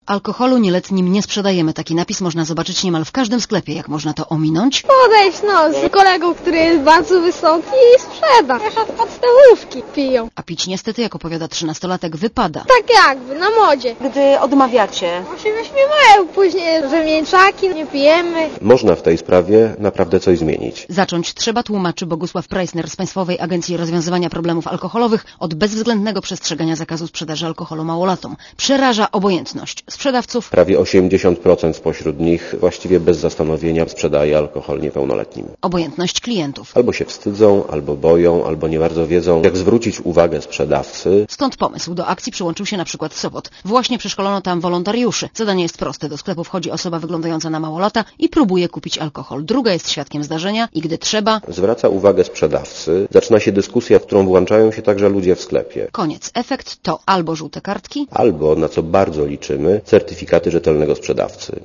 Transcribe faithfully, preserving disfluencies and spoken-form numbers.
Alkoholu nieletnim nie sprzedajemy. Taki napis można zobaczyć niemal w każdym sklepie. Jak można to ominąć? Podejść no, z kolegą, który jest bardzo wysoki i sprzeda. Już od podstawówki piją. A pić niestety, jak opowiada trzynastolatek, wypada. Tak jakby, na modzie. Gdy odmawiacie? Bo się wyśmiewają później, że mięczaki, nie pijemy. Można w tej sprawie naprawdę coś zmienić. Zacząć trzeba, tłumaczy Bogusław Preissner z Państwowej Agencji Rozwiązywania Problemów Alkoholowych, od bezwzględnego przestrzegania zakazu sprzedaży alkoholu małolatom. Przeraża obojętność sprzedawców. Prawie osiemdziesiąt procent spośród nich właściwie bez zastanowienia sprzedaje alkohol niepełnoletnim. Obojętność klientów. Albo się wstydzą, albo boją, albo nie bardzo wiedzą, jak zwrócić uwagę sprzedawcy. Stąd pomysł. Do akcji przyłączył się na przykład Sopot. Właśnie przeszkolono tam wolontariuszy. Zadanie jest proste. Do sklepu wchodzi osoba wyglądająca na małolata i próbuje kupić alkohol. Druga jest świadkiem zdarzenia i gdy trzeba... Zwraca uwagę sprzedawcy. Zaczyna się dyskusja, w którą włączają się także ludzie w sklepie. Koniec. Efekt to albo żółte kartki, Albo, na co bardzo liczymy, certyfikaty rzetelnego sprzedawcy.